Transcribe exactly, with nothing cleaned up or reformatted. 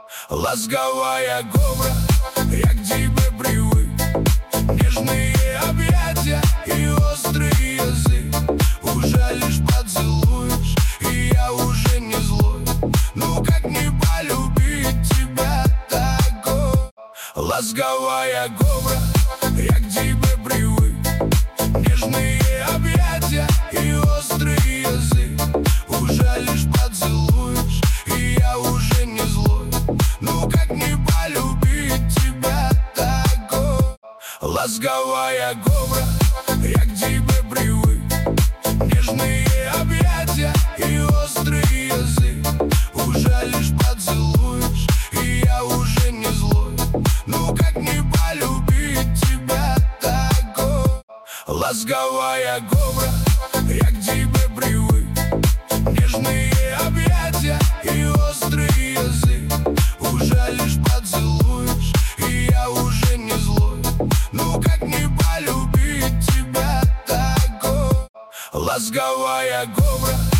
Ласковая кобра, я к тебе привык. Нежные объятия и острый язык. Уже лишь поцелуешь, и я уже не злой. Ну как не полюбить тебя такой? Ласковая кобра, я к тебе привык. Нежные объятия и острый язык. Уже лишь поцелуешь, и я уже не злой. Ну как не полюбить тебя такой? Ласковая кобра, я к тебе привык. Нежные объятия и острый язык. Уже лишь поцелуешь, и я уже не злой. Ну как не полюбить тебя такой? Ласковая кобра, я к тебе привык. Нежные объятия и острый язык. Уже лишь поцелуешь, и я уже не злой. Ну как не полюбить тебя такой? Ласковая кобра.